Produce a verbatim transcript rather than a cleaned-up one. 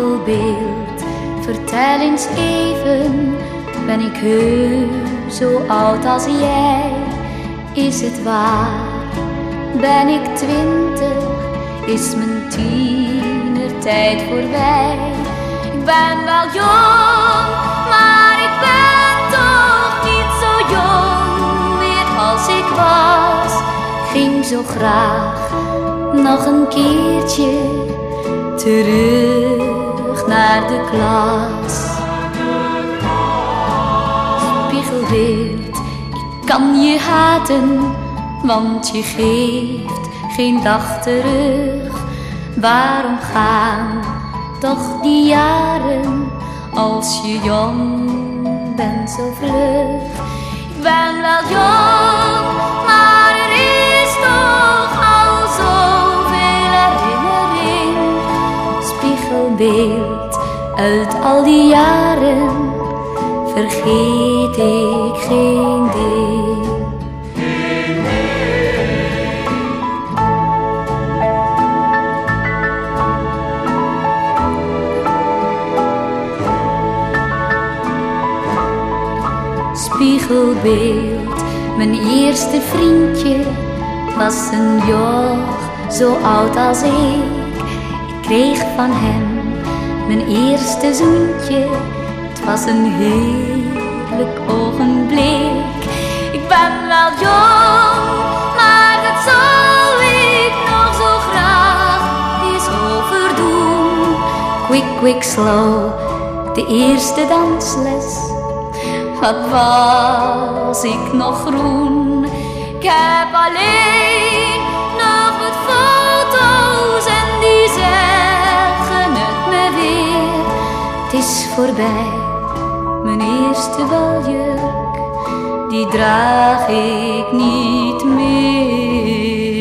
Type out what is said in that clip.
spiegelbeeld, vertel eens even, ben ik heus zo oud als jij? Is het waar? Ben ik twintig? Is mijn tienertijd voorbij? Ik ben wel jong, maar ik ben toch niet zo jong meer als ik was. Ik ging zo graag nog een keertje terug naar de klas. Spiegelbeeld, ik kan je haten, want je geeft geen dag terug. Waarom gaan toch die jaren als je jong bent zo vlug? Ik ben wel jong, maar er is toch al zoveel herinnering. Spiegelbeeld, uit al die jaren vergeet ik geen deel. Spiegelbeeld, mijn eerste vriendje was een joch zo oud als ik. Ik kreeg van hem mijn eerste zoentje, het was een heerlijk ogenblik. Ik ben wel jong, maar dat zou ik nog zo graag eens overdoen. Quick, quick, slow, de eerste dansles. Wat was ik nog groen? Ik heb alleen nog wat foto's en die zeggen het me weer. Het is voorbij, mijn eerste baljurk, die draag ik niet meer.